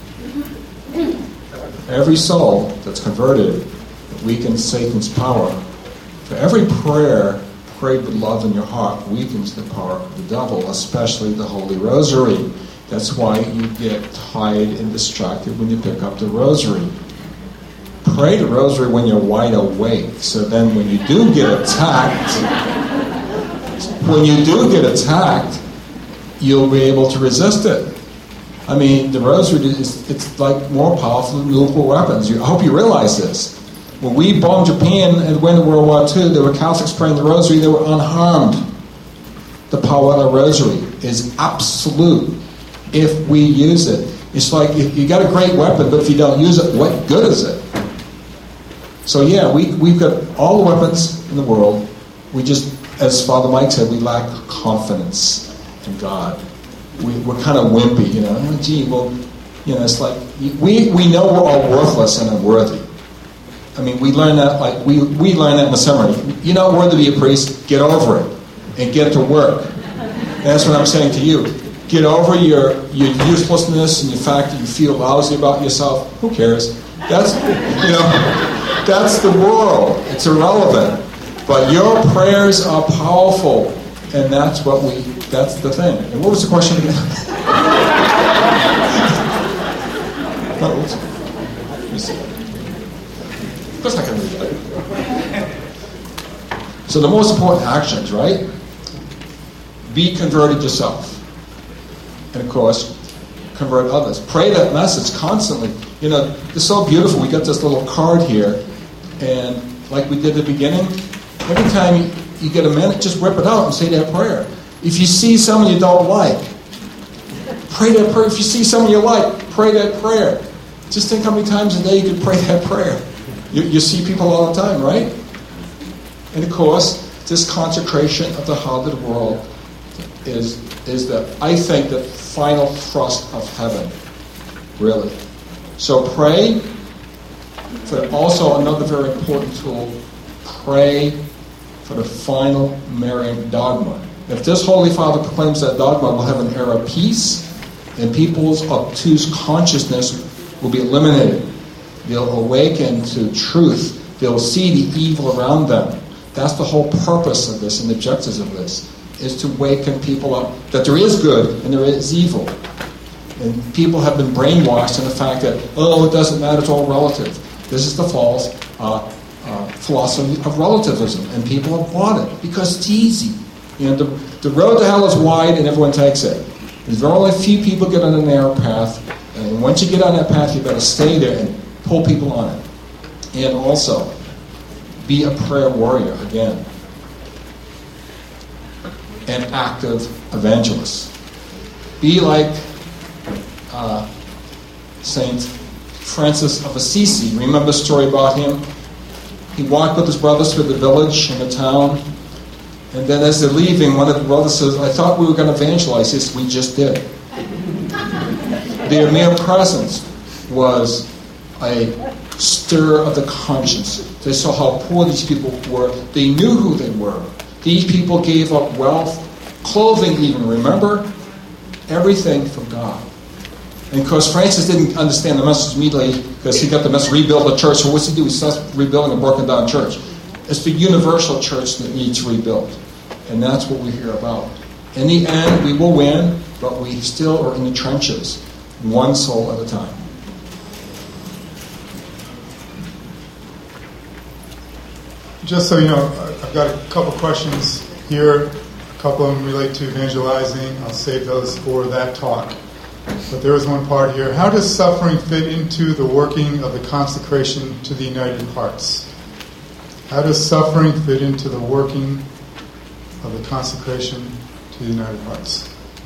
Every soul that's converted weakens Satan's power. For every prayer prayed with love in your heart weakens the power of the devil, especially the Holy Rosary. That's why you get tired and distracted when you pick up the rosary. Pray the rosary when you're wide awake, so then when you do get attacked, when you do get attacked, you'll be able to resist it. I mean, the rosary is it's like more powerful than nuclear weapons. You, I hope you realize this. When we bombed Japan and went to World War Two, there were Catholics praying the rosary, they were unharmed. The power of the rosary is absolute if we use it. It's like you, you got a great weapon, but if you don't use it, what good is it? So yeah, we, we've got all the weapons in the world. We just, as Father Mike said, we lack confidence in God. We, we're kind of wimpy, you know. Oh, gee, well, you know, it's like we we know we're all worthless and unworthy. I mean, we learn that like we we learn that in the seminary. You're not worthy to be a priest. Get over it and get to work. And that's what I'm saying to you. Get over your your uselessness and the fact that you feel lousy about yourself. Who cares? That's you know, that's the world. It's irrelevant. But your prayers are powerful, and that's what we. That's the thing. And what was the question again? What was it? Let me see. Of course I can read that. So the most important actions, right? Be converted yourself. And of course, convert others. Pray that message constantly. You know, it's so beautiful. We got this little card here, and like we did at the beginning, every time you, you get a minute, just rip it out and say that prayer. If you see someone you don't like, pray that prayer. If you see someone you like, pray that prayer. Just think how many times a day you could pray that prayer. You, you see people all the time, right? And of course, this consecration of the heart of the world is, is the, I think, the final thrust of heaven, really. So pray, but also another very important tool, pray for the final Marian dogma. If this Holy Father proclaims that dogma, we'll have an era of peace, and people's obtuse consciousness will be eliminated. They'll awaken to truth. They'll see the evil around them. That's the whole purpose of this and the objectives of this, is to waken people up that there is good and there is evil. And people have been brainwashed in the fact that, oh, it doesn't matter, it's all relative. This is the false uh, uh, philosophy of relativism, and people have bought it because it's easy. You know, the, the road to hell is wide and everyone takes it. There's very only a few people get on a narrow path, and once you get on that path, you better stay there and pull people on it. And also, be a prayer warrior again. An active evangelist. Be like uh, Saint Francis of Assisi. Remember the story about him? He walked with his brothers through the village and the town. And then as they're leaving, one of the brothers says, I thought we were going to evangelize. He says, we just did. Their mere presence was a stir of the conscience. They saw how poor these people were. They knew who they were. These people gave up wealth, clothing even, remember? Everything for God. And of course, Francis didn't understand the message immediately because he got the message, rebuild the church. So what's he do? He starts rebuilding a broken down church. It's the universal church that needs rebuilt. And that's what we hear about. In the end, we will win, but we still are in the trenches, one soul at a time. Just so you know, I've got a couple questions here. A couple of them relate to evangelizing. I'll save those for that talk. But there is one part here. How does suffering fit into the working of the consecration to the United Hearts? How does suffering fit into the working of the consecration to the United Hearts?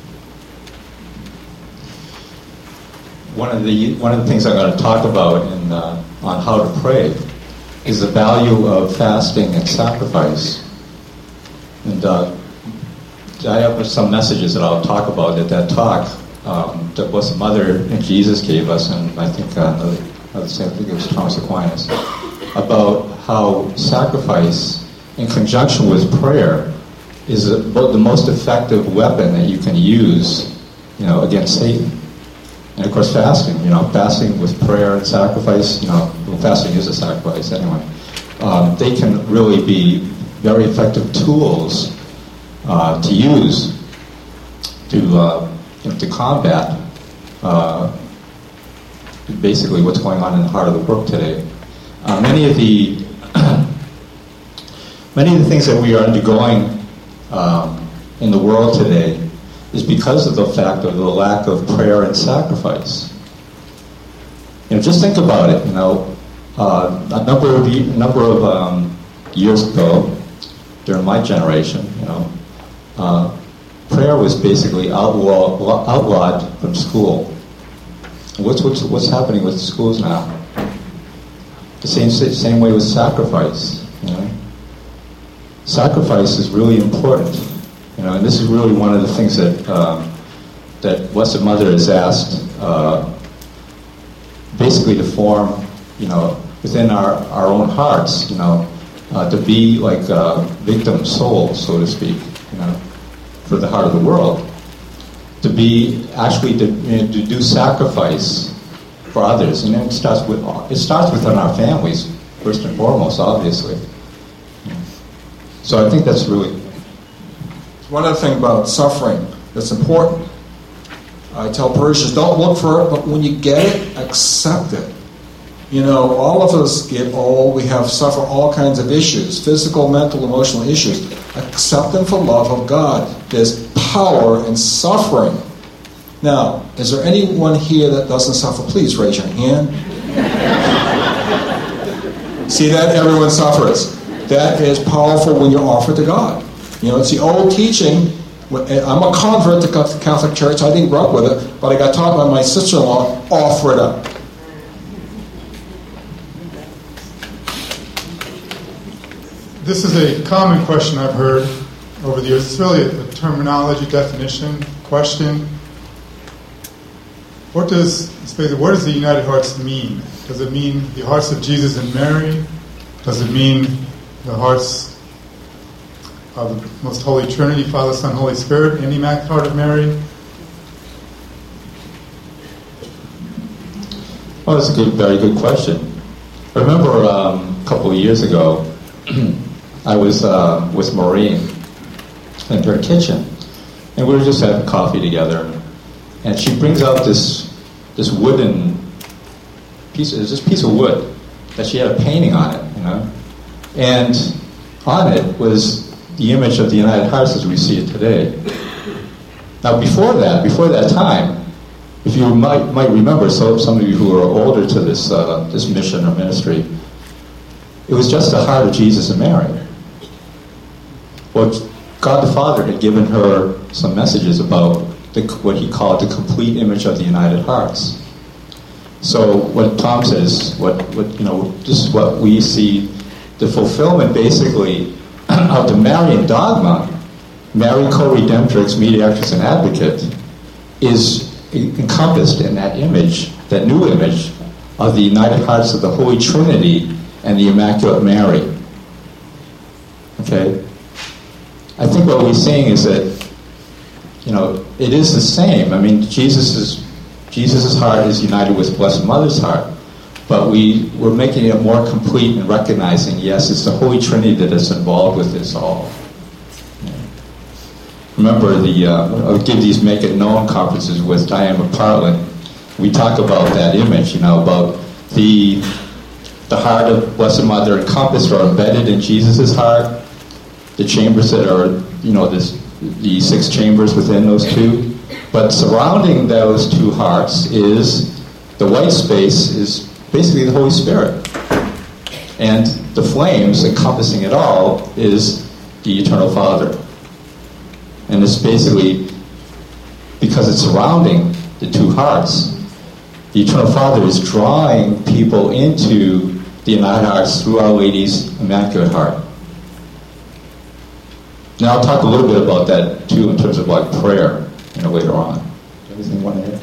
One of the one of the things I'm going to talk about in uh, on how to pray is the value of fasting and sacrifice. And uh, I have some messages that I'll talk about at that talk. Um, that was Mother and Jesus gave us, and I think uh, another, another, I think it was Thomas Aquinas, about how sacrifice in conjunction with prayer is about the most effective weapon that you can use, you know, against Satan. And of course, fasting, you know, fasting with prayer and sacrifice, you know, well, fasting is a sacrifice anyway. Um, they can really be very effective tools uh, to use to, uh, to combat uh, basically what's going on in the heart of the world today. Uh, many of the many of the things that we are undergoing um, in the world today is because of the fact of the lack of prayer and sacrifice. You know, just think about it. You know, uh, a number of a number of um, years ago, during my generation, you know, uh, prayer was basically outlaw, outlawed from school. What's what's what's happening with schools now? The same same way with sacrifice. You know, sacrifice is really important. You know, and this is really one of the things that um, that Blessed Mother has asked, uh, basically to form, you know, within our, our own hearts. You know, uh, to be like a victim soul, so to speak. You know, for the heart of the world. To be actually to, you know, to do sacrifice for others, and it starts with it starts within our families first and foremost, obviously. So I think that's really one other thing about suffering that's important. I tell Persians, don't look for it, but when you get it, accept it. You know, all of us get old. We have suffer all kinds of issues, physical, mental, emotional issues. Accept them for love of God. There's power in suffering. Now, is there anyone here that doesn't suffer? Please raise your hand. See that? Everyone suffers. That is powerful when you offer to God. You know, it's the old teaching. I'm a convert to the Catholic Church. I didn't grow up with it, but I got taught by my sister-in-law, offer it up. This is a common question I've heard over the years. It's really a, a terminology definition question. What does what does the United Hearts mean? Does it mean the hearts of Jesus and Mary? Does it mean the hearts of the Most Holy Trinity, Father, Son, Holy Spirit, and the Immaculate Heart of Mary? Well, that's a good, very good question. I remember um, a couple of years ago, I was uh, with Maureen in her kitchen, and we were just having coffee together, and she brings out this this wooden piece, this piece of wood that she had a painting on it, you know, and on it was the image of the United Hearts as we see it today. Now, before that, before that time, if you might might remember, so some of you who are older to this uh, this mission or ministry, it was just the heart of Jesus and Mary. Well, God the Father had given her some messages about the, what he called the complete image of the United Hearts. So what Tom says, what, what you know, this is what we see, the fulfillment basically of the Marian dogma, Mary co-redemptrix, mediatrix, and advocate, is encompassed in that image, that new image of the United Hearts of the Holy Trinity and the Immaculate Mary. Okay? I think what we're saying is that, you know, it is the same. I mean, Jesus' Jesus's heart is united with Blessed Mother's heart, but we, we're making it more complete and recognizing, yes, it's the Holy Trinity that is involved with this all. Remember, the uh, I'll give these Make It Known conferences with Diane McParland. We talk about that image, you know, about the the heart of Blessed Mother encompassed or embedded in Jesus' heart, the chambers that are, you know, this, the six chambers within those two. But surrounding those two hearts is the white space, is basically the Holy Spirit. And the flames encompassing it all is the Eternal Father. And it's basically, because it's surrounding the two hearts, the Eternal Father is drawing people into the United Hearts through Our Lady's Immaculate Heart. Now I'll talk a little bit about that too in terms of like prayer, you know, later on. Anything you want to add?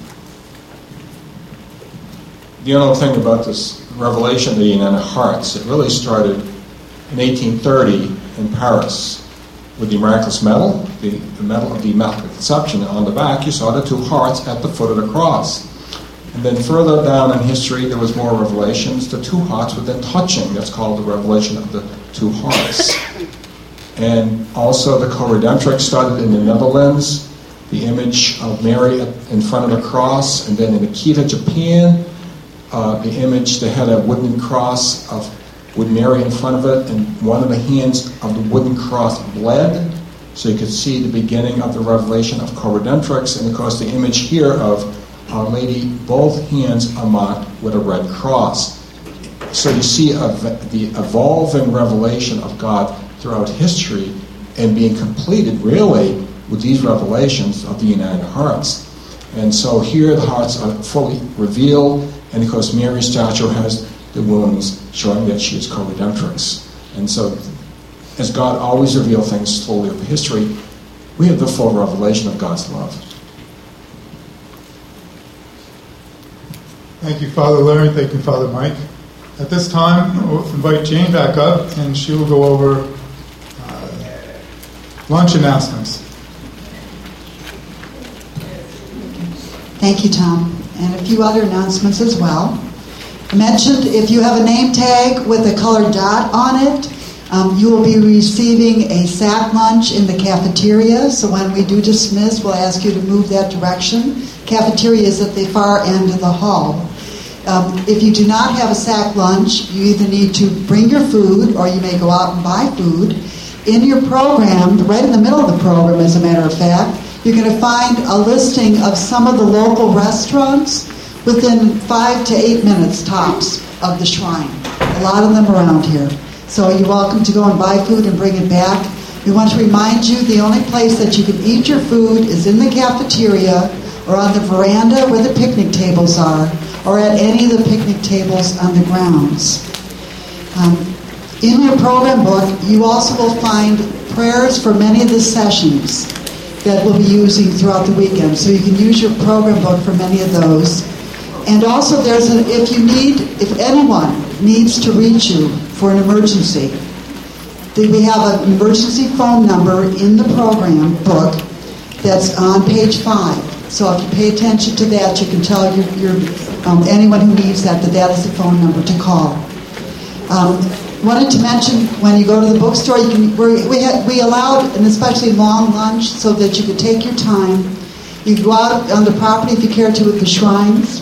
The other thing about this revelation of the United Hearts, it really started in eighteen thirty in Paris with the miraculous medal, the, the medal of the Immaculate Conception. On the back, you saw the two hearts at the foot of the cross. And then further down in history, there was more revelations. The two hearts were then touching. That's called the revelation of the two hearts. And also the co-redemptrix started in the Netherlands. the image of Mary in front of the cross, and then in Akita, Japan, uh, the image that had a wooden cross of with Mary in front of it, and one of the hands of the wooden cross bled, so you could see the beginning of the revelation of co-redemptrix, and of course the image here of Our Lady, both hands are marked with a red cross. So you see a, the evolving revelation of God throughout history and being completed really with these revelations of the United Hearts. And so here the hearts are fully revealed, and of course Mary's statue has the wounds showing that she is co-redemptrix. And so as God always reveals things slowly over history, we have the full revelation of God's love. Thank you, Father Larry. Thank you, Father Mike. At this time, we'll invite Jane back up, and she will go over uh, lunch announcements. Thank you, Tom. And a few other announcements as well. I mentioned if you have a name tag with a colored dot on it, um, you will be receiving a sack lunch in the cafeteria. So when we do dismiss, we'll ask you to move that direction. Cafeteria is at the far end of the hall. Um, if you do not have a sack lunch, you either need to bring your food or you may go out and buy food. In your program, right in the middle of the program, as a matter of fact, you're going to find a listing of some of the local restaurants within five to eight minutes tops of the shrine. A lot of them around here. So you're welcome to go and buy food and bring it back. We want to remind you the only place that you can eat your food is in the cafeteria or on the veranda where the picnic tables are, or at any of the picnic tables on the grounds. Um, in your program book, you also will find prayers for many of the sessions that we'll be using throughout the weekend. So you can use your program book for many of those. And also, there's an, if you need, if anyone needs to reach you for an emergency, then we have an emergency phone number in the program book that's on page five. So if you pay attention to that, you can tell your, your um, anyone who needs that that that is the phone number to call. Um, wanted to mention when you go to the bookstore, you can we're, we had, we allowed an especially long lunch so that you could take your time. You can go out on the property if you care to with the shrines.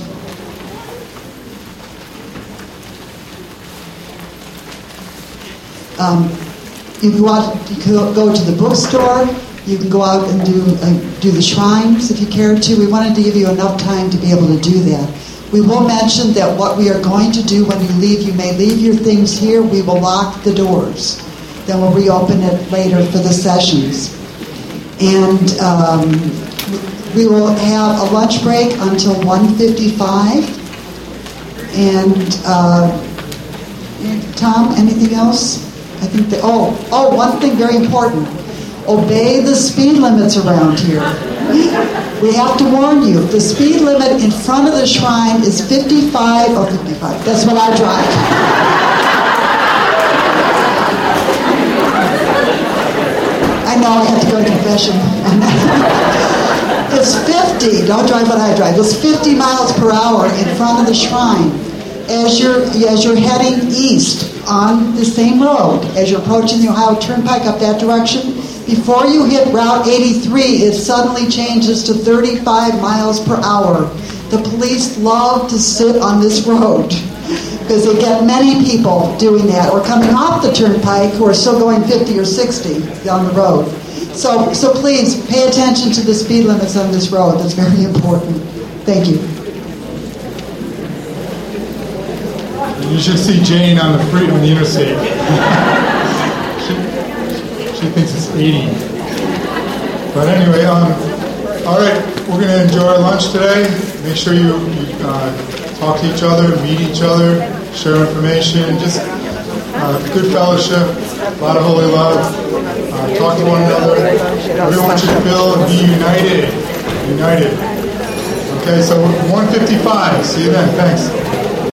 Um, you can go out, you can go to the bookstore. You can go out and do uh, do the shrines if you care to. We wanted to give you enough time to be able to do that. We will mention that what we are going to do when you leave, you may leave your things here. We will lock the doors. Then we'll reopen it later for the sessions. And um, we will have a lunch break until one fifty-five. And uh, Tom, anything else? I think that, oh, oh, one thing very important. Obey the speed limits around here. We have to warn you, the speed limit in front of the shrine is fifty-five or fifty-five. That's what I drive. I know I have to go to confession. It's fifty. Don't drive what I drive. It's fifty miles per hour in front of the shrine. As you're, as you're heading east on the same road, as you're approaching the Ohio Turnpike up that direction, before you hit Route eighty-three, it suddenly changes to thirty-five miles per hour. The police love to sit on this road because they get many people doing that or coming off the turnpike who are still going fifty or sixty down the road. So, so please pay attention to the speed limits on this road. That's very important. Thank you. You should see Jane on the free on the interstate. she, she thinks it's eighty. But anyway, um, all right, we're going to enjoy our lunch today. Make sure you, you uh, talk to each other, meet each other, share information, just uh, good fellowship, a lot of holy love. Uh, talk to one another. Everyone should feel and be united. United. Okay, so one fifty-five. See you then. Thanks.